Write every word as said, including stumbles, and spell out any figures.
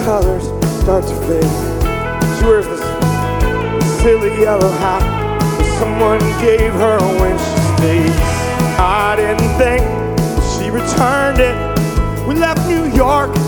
colors start to fade. She wears this silly yellow hat that someone gave her when she stayed. I didn't think she returned it. We left New York